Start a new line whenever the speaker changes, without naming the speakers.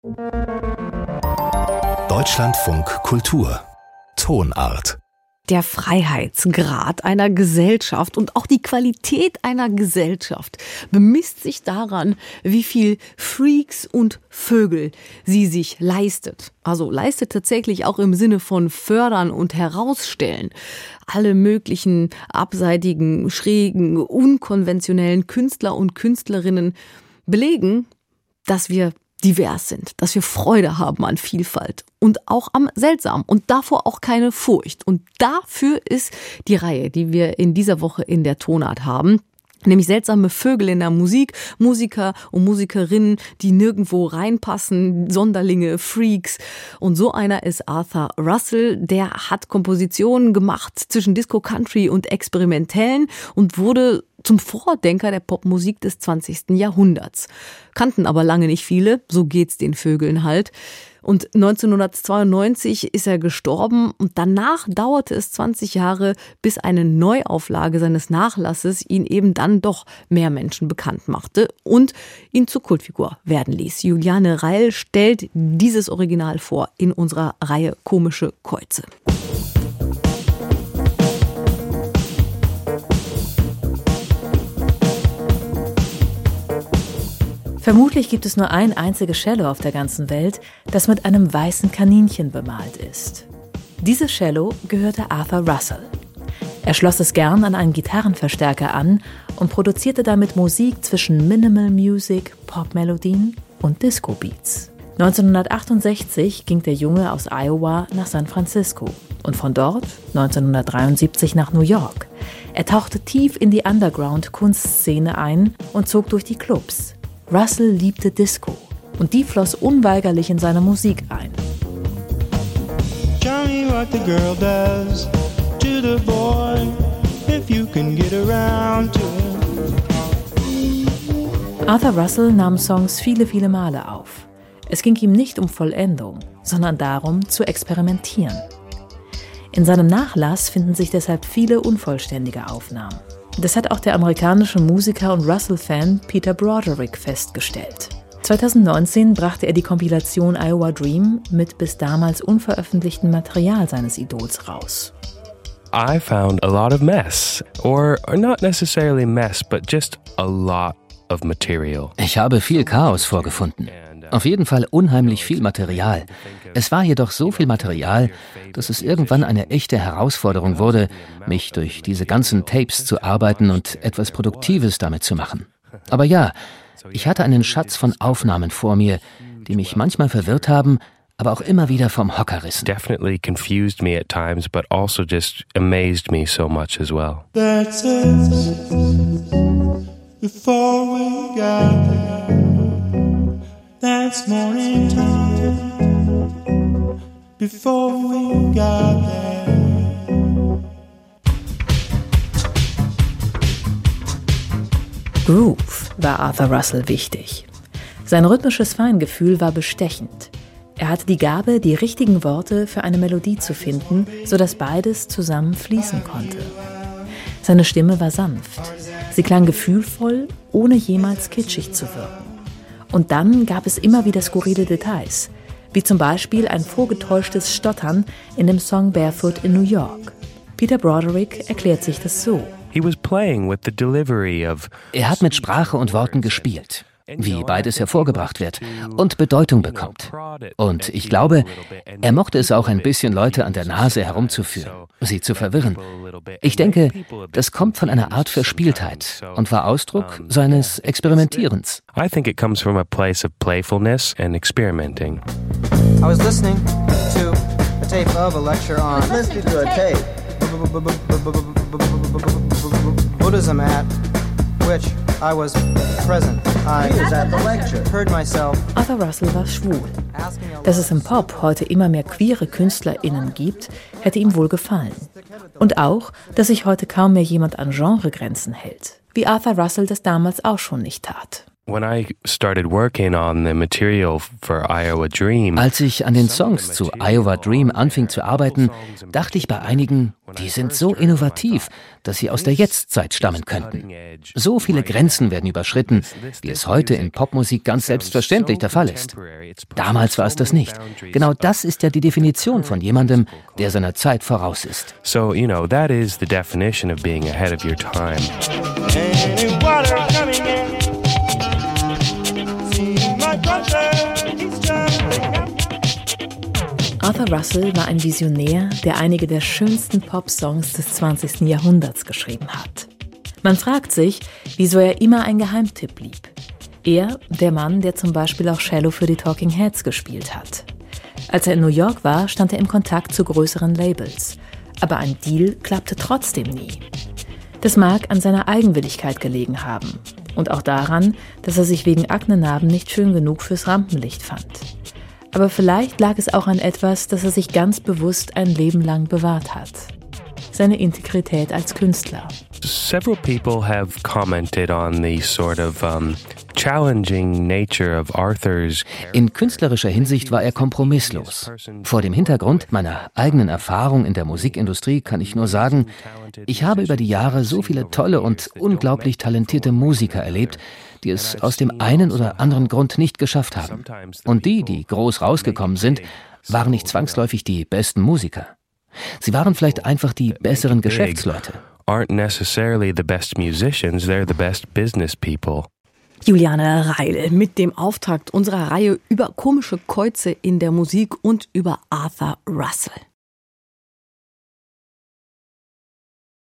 Deutschlandfunk Kultur Tonart.
Der Freiheitsgrad einer Gesellschaft und auch die Qualität einer Gesellschaft bemisst sich daran, wie viel Freaks und Vögel sie sich leistet. Also leistet tatsächlich auch im Sinne von fördern und herausstellen. Alle möglichen abseitigen, schrägen, unkonventionellen Künstler und Künstlerinnen belegen, dass wir divers sind, dass wir Freude haben an Vielfalt und auch am Seltsamen und davor auch keine Furcht. Und dafür ist die Reihe, die wir in dieser Woche in der Tonart haben, nämlich seltsame Vögel in der Musik, Musiker und Musikerinnen, die nirgendwo reinpassen, Sonderlinge, Freaks. Und so einer ist Arthur Russell, der hat Kompositionen gemacht zwischen Disco, Country und Experimentellen und wurde zum Vordenker der Popmusik des 20. Jahrhunderts. Kannten aber lange nicht viele, so geht's den Vögeln halt. Und 1992 ist er gestorben und danach dauerte es 20 Jahre, bis eine Neuauflage seines Nachlasses ihn eben dann doch mehr Menschen bekannt machte und ihn zur Kultfigur werden ließ. Juliane Reil stellt dieses Original vor in unserer Reihe Komische Käuze.
Vermutlich gibt es nur ein einziges Cello auf der ganzen Welt, das mit einem weißen Kaninchen bemalt ist. Dieses Cello gehörte Arthur Russell. Er schloss es gern an einen Gitarrenverstärker an und produzierte damit Musik zwischen Minimal Music, Popmelodien und Disco-Beats. 1968 ging der Junge aus Iowa nach San Francisco und von dort 1973 nach New York. Er tauchte tief in die Underground-Kunstszene ein und zog durch die Clubs. Russell liebte Disco und die floss unweigerlich in seine Musik ein. Tell me what the girl does to the boy if you can get around to it. Arthur Russell nahm Songs viele Male auf. Es ging ihm nicht um Vollendung, sondern darum, zu experimentieren. In seinem Nachlass finden sich deshalb viele unvollständige Aufnahmen. Das hat auch der amerikanische Musiker und Russell-Fan Peter Broderick festgestellt. 2019 brachte er die Kompilation Iowa Dream mit bis damals unveröffentlichtem Material seines Idols raus.
I found a lot of mess, or not necessarily mess, but just a lot of material.
Ich habe viel Chaos vorgefunden. Auf jeden Fall unheimlich viel Material. Es war jedoch so viel Material, dass es irgendwann eine echte Herausforderung wurde, mich durch diese ganzen Tapes zu arbeiten und etwas Produktives damit zu machen. Aber ja, ich hatte einen Schatz von Aufnahmen vor mir, die mich manchmal verwirrt haben, aber auch immer wieder vom Hocker rissen.
Definitely confused me at times, but also just amazed me so much as well.
That's it. Before we got there. That's morning time, before we got there.
Groove war Arthur Russell wichtig. Sein rhythmisches Feingefühl war bestechend. Er hatte die Gabe, die richtigen Worte für eine Melodie zu finden, sodass beides zusammen fließen konnte. Seine Stimme war sanft. Sie klang gefühlvoll, ohne jemals kitschig zu wirken. Und dann gab es immer wieder skurrile Details, wie zum Beispiel ein vorgetäuschtes Stottern in dem Song Barefoot in New York. Peter Broderick erklärt sich das so.
Er hat mit Sprache und Worten gespielt, wie beides hervorgebracht wird und Bedeutung bekommt. Und ich glaube, er mochte es auch ein bisschen, Leute an der Nase herumzuführen, sie zu verwirren. Ich denke, das kommt von einer Art Verspieltheit und war Ausdruck seines Experimentierens.
I think it comes from a place of playfulness and experimenting.
I was listening to a tape of a lecture on
listening to a tape
Buddhism at which I was present. I
was at the lecture.
Heard myself.
Arthur Russell war schwul. Dass es im Pop heute immer mehr queere KünstlerInnen gibt, hätte ihm wohl gefallen. Und auch, dass sich heute kaum mehr jemand an Genregrenzen hält, wie Arthur Russell das damals auch schon nicht tat.
Als ich an den Songs zu Iowa Dream anfing zu arbeiten, dachte ich bei einigen, die sind so innovativ, dass sie aus der Jetztzeit stammen könnten. So viele Grenzen werden überschritten, wie es heute in Popmusik ganz selbstverständlich der Fall ist. Damals war es das nicht. Genau das ist ja die Definition von jemandem, der seiner Zeit voraus ist.
So, that is the definition of being ahead of your time.
Arthur Russell war ein Visionär, der einige der schönsten Pop-Songs des 20. Jahrhunderts geschrieben hat. Man fragt sich, wieso er immer ein Geheimtipp blieb. Er, der Mann, der zum Beispiel auch Cello für die Talking Heads gespielt hat. Als er in New York war, stand er im Kontakt zu größeren Labels. Aber ein Deal klappte trotzdem nie. Das mag an seiner Eigenwilligkeit gelegen haben. Und auch daran, dass er sich wegen Aknenarben nicht schön genug fürs Rampenlicht fand. Aber vielleicht lag es auch an etwas, das er sich ganz bewusst ein Leben lang bewahrt hat. Seine Integrität als Künstler.
Several people have commented on the sort of challenging nature of Arthur's.
In künstlerischer Hinsicht war er kompromisslos. Vor dem Hintergrund meiner eigenen Erfahrung in der Musikindustrie kann ich nur sagen, ich habe über die Jahre so viele tolle und unglaublich talentierte Musiker erlebt, die es aus dem einen oder anderen Grund nicht geschafft haben. Und die groß rausgekommen sind, waren nicht zwangsläufig die besten Musiker. Sie waren vielleicht einfach die besseren Geschäftsleute.
Aren't necessarily the best musicians, they're the best business people.
Juliane Reil mit dem Auftakt unserer Reihe über komische Käuze in der Musik und über Arthur Russell.